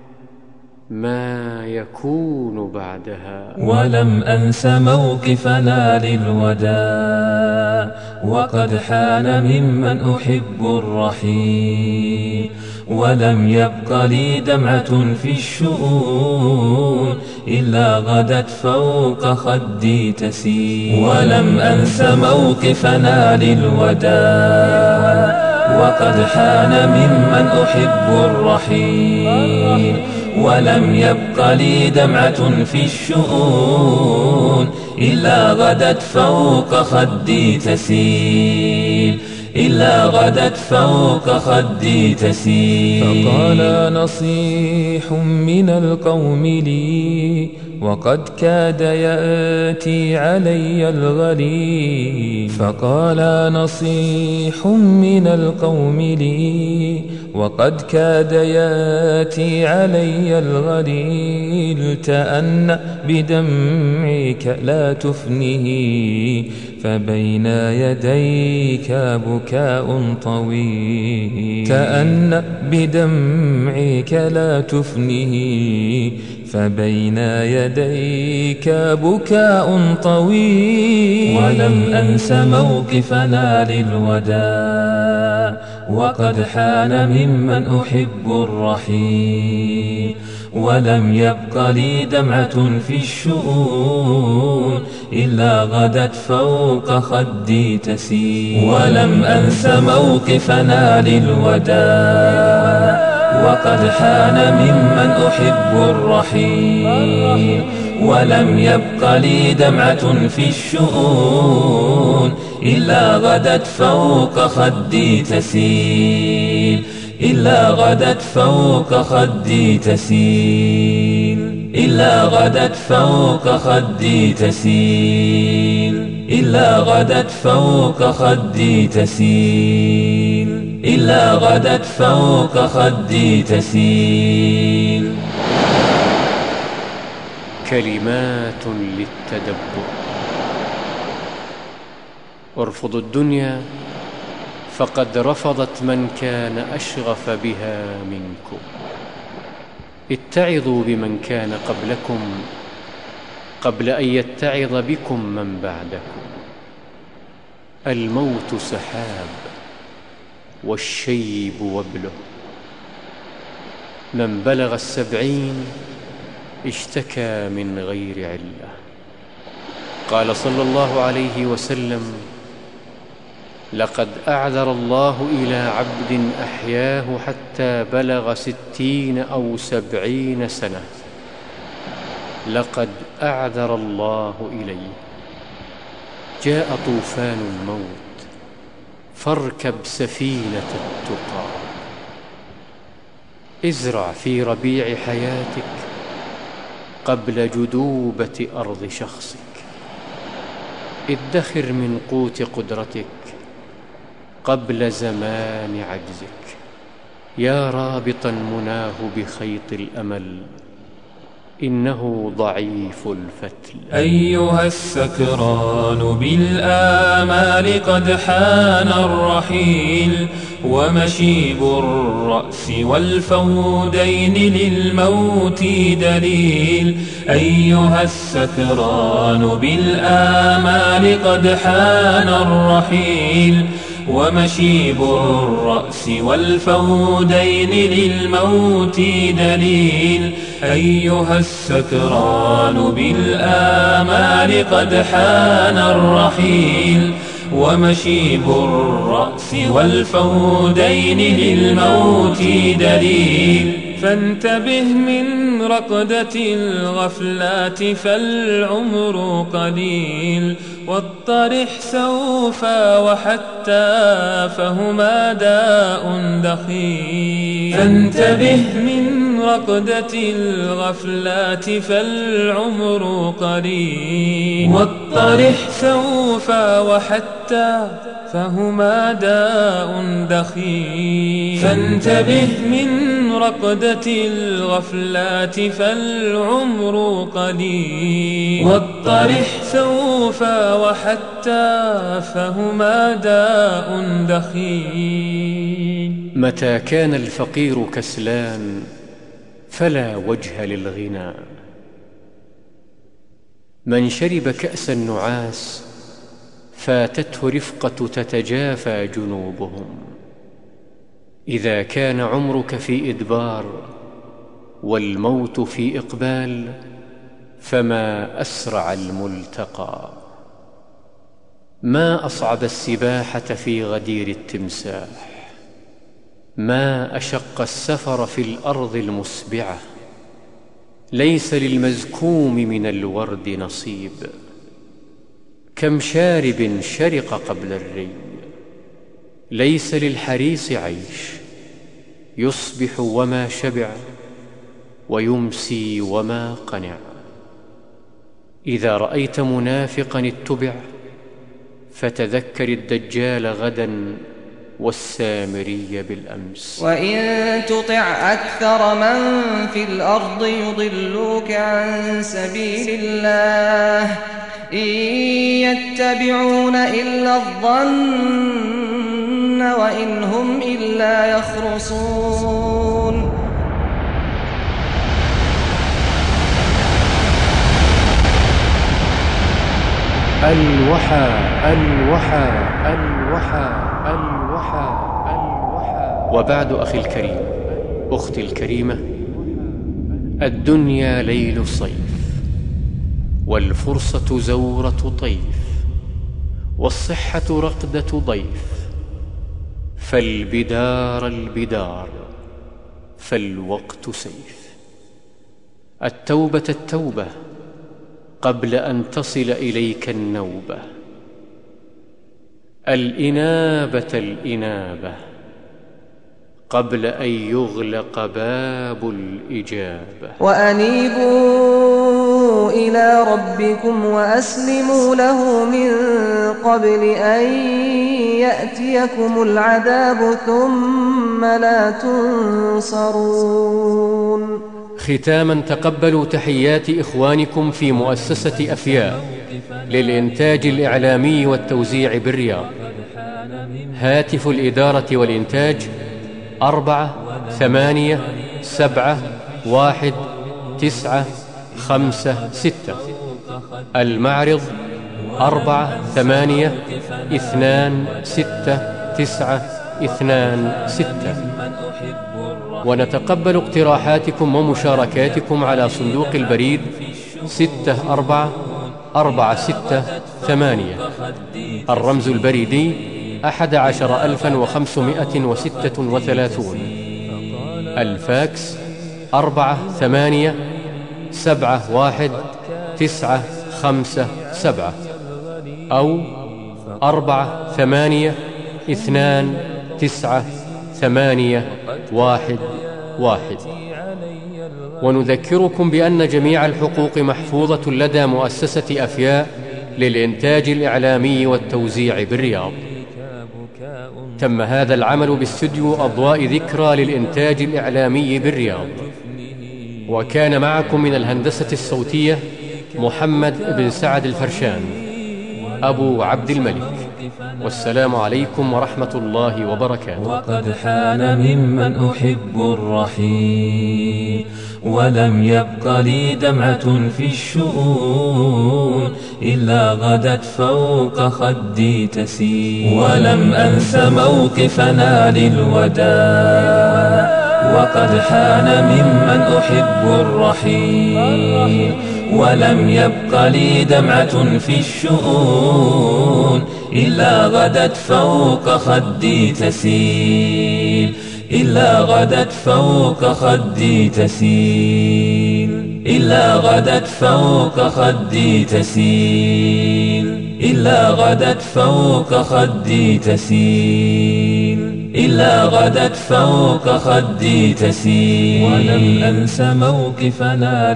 ما يكون بعدها. ولم أنس موقفنا للوداع وقد حان ممن أحب الرحيل. ولم يبق لي دمعة في الشؤون إلا غدت فوق خدي تسيل. ولم أنس موقفنا للوداع وقد حان ممن أحب الرحيل. ولم يبق لي دمعة في الشؤون إلا غدت فوق خدي تسيل. إلا غدت فوق خدي تسيل. فقال نصيح من القوم لي وقد كاد يأتي علي الغليل. فقال نصيح من القوم لي وقد كاد يأتي علي الغليل. تأن بدمعك لا تفنه فبين يديك بكاء طويل. تأن بدمعك لا تفنه فبين يديك بكاء طويل، ولم أنس موقفنا للوداع وقد حان ممن أحب الرحيل، ولم يبق لي دمعة في الشؤون إلا غدت فوق خدي تسيل، ولم أنس موقفنا للوداع وقد حان ممن أحب الرحيل، ولم يبق لي دمعة في الشؤون إلا غدت فوق خدي تسيل، إلا غدت فوق خدي تسيل، إلا غدت فوق خدي تسيل، إلا غدت فوق خدي تسيل، إلا غدت فوق خدي تسيل. كلمات للتدبر. ارفضوا الدنيا فقد رفضت من كان أشغف بها منكم. اتعظوا بمن كان قبلكم قبل أن يتعظ بكم من بعدكم. الموت سحاب والشيب وبله، من بلغ السبعين اشتكى من غير علة. قال صلى الله عليه وسلم: لقد أعذر الله إلى عبد أحياه حتى بلغ ستين أو سبعين سنة، لقد أعذر الله إليه. جاء طوفان الموت فاركب سفينة التقى. ازرع في ربيع حياتك قبل جدوبة أرض شخصك. ادخر من قوت قدرتك قبل زمان عجزك. يا رابطا مناه بخيط الأمل، إنه ضعيف الفتل. أيها السكران بالآمال قد حان الرحيل، ومشيب الرأس والفودين للموت دليل. أيها السكران بالآمال قد حان الرحيل، ومشيب الرأس والفودين للموت دليل. أيها السكران بالآمال قد حان الرحيل، ومشيب الرأس والفودين للموت دليل. فانتبه من رقدة الغفلات فالعمر قليل، واطرح سوف وحتى فهما داء دخيل. فانتبه من رقدة الغفلات فالعمر قليل، واطرح سوف وحتى فهما داء دخيل. فانتبه من رقدة الغفلات فالعمر قليل، واطرح سوف وحتى فهما داء دخيل. متى كان الفقير كسلان فلا وجه للغنى. من شرب كأس النعاس فاتته رفقة تتجافى جنوبهم. إذا كان عمرك في إدبار والموت في إقبال، فما أسرع الملتقى. ما أصعب السباحة في غدير التمساح، ما أشق السفر في الأرض المسبعة. ليس للمزكوم من الورد نصيب، كم شارب شرق قبل الري. ليس للحريص عيش، يصبح وما شبع ويمسي وما قنع. إذا رأيت منافقا اتبع فتذكر الدجال غدا والسامري بالأمس. وإن تطع أكثر من في الأرض يضلوك عن سبيل الله، إن يتبعون إلا الظن وإن هم إلا يخرصون. الوحى الوحى الوحى الوحى الوحى. وبعد أخي الكريم، أختي الكريمة، الدنيا ليل صيف، والفرصة زورة طيف، والصحة رقدة ضيف، فالبدار البدار، فالوقت سيف. التوبة التوبة قبل أن تصل إليك النوبة، الإنابة الإنابة قبل أن يغلق باب الإجابة. وأنيبوا إلى ربكم وأسلموا له من قبل أن يأتيكم العذاب ثم لا تنصرون. ختاما، تقبلوا تحيات إخوانكم في مؤسسة أفياء للإنتاج الإعلامي والتوزيع بالرياض. هاتف الإدارة والإنتاج أربعة ثمانية سبعة واحد تسعة خمسة ستة. المعرض أربعة ثمانية اثنان ستة تسعة اثنان ستة. ونتقبل اقتراحاتكم ومشاركاتكم على صندوق البريد ستة أربعة أربعة ستة ثمانية. الرمز البريدي أحد عشر ألفا وخمسمائة وستة وثلاثون. الفاكس أربعة ثمانية سبعة واحد تسعة خمسة سبعة أو أربعة ثمانية اثنان تسعة ثمانية واحد واحد. ونذكركم بأن جميع الحقوق محفوظة لدى مؤسسة أفياء للإنتاج الإعلامي والتوزيع بالرياض. تم هذا العمل باستوديو أضواء ذكرى للإنتاج الإعلامي بالرياض. وكان معكم من الهندسة الصوتية محمد بن سعد الفرشان أبو عبد الملك. والسلام عليكم ورحمة الله وبركاته. وقد حان ممن أحب الرحيل، ولم يبق لي دمعة في الشؤون إلا غدت فوق خدي تسيل. ولم أنس موقفنا للوداع، وقد حان ممن أحب الرحيل، ولم يبق لي دمعة في الشؤون إلا غدت فوق خدي تسيل. إلا غدت فوق خدي تسيل. إلا غدت فوق خدي تسيل. إلا غدت فوق خدي تسيل. إلا غدت فوق خدي تسيل. ولم أنس موقفنا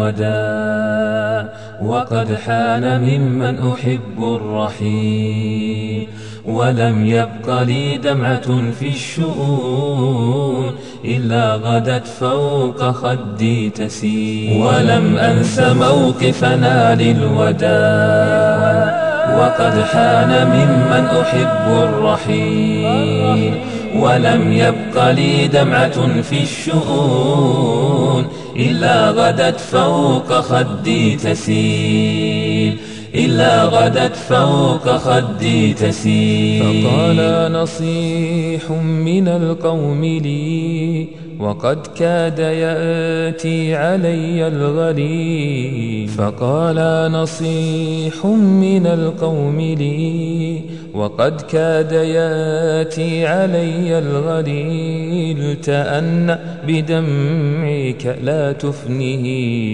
للوداع، وقد حان ممن أحب الرحيل، ولم يبق لي دمعة في الشؤون إلا غدت فوق خدي تسيل. ولم أنس موقفنا للوداع، وقد حان ممن أحب الرحيل، ولم يبق لي دمعة في الشؤون إلا غدت فوق خدي تسيل. إلا غدت فوق خدي تسيل. فقال نصيح من القوم لي، وقد كاد يأتي علي الغليل. فقال نصيح من القوم لي، وقد كاد يأتي علي الغليل. تأن بدمعك لا تفنه،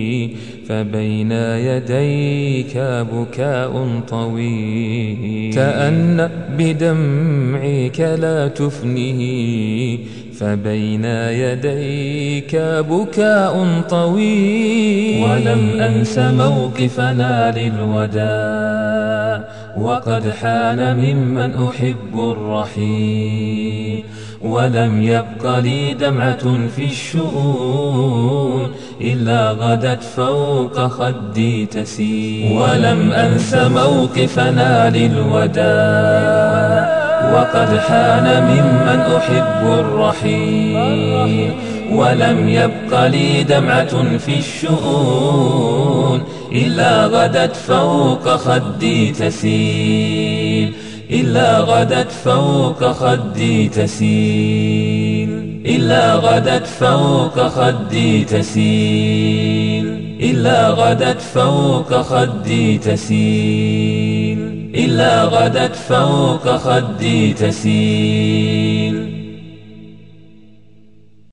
فبين يديك بكاء طويل. تأن بدمعك لا تفنه، فبين يديك بكاء طويل. ولم أنس موقفنا للوداع، وقد حان ممن أحب الرحيل، ولم يبق لي دمعة في الشؤون إلا غدت فوق خدي تسيل. ولم أنس موقفنا للوداع، وقد حان ممن أحب الرحيل، ولم يبق لي دمعة في الشؤون إلا غدت فوق خدي تسيل إلا غدت فوق خدي تسيل إلا غدت فوق خدي تسيل إلا غدت فوق خدي تسيل إلا غدت فوق خدي تسيل